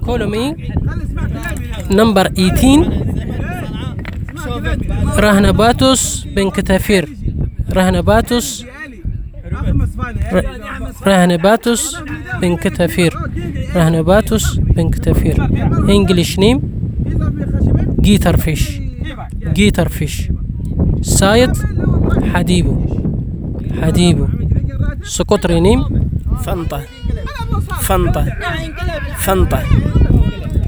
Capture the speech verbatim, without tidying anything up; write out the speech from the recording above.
follow me. Number eighteen. رهنباتوس بن كتافير. رهنباتوس رهنباتوس بن كتافير. رهنباتوس بن كتافير. English name Guitarfish. Guitarfish. سايت حديبو. حديبو. سكوتري نيم فنطة. فنطة. فنطة.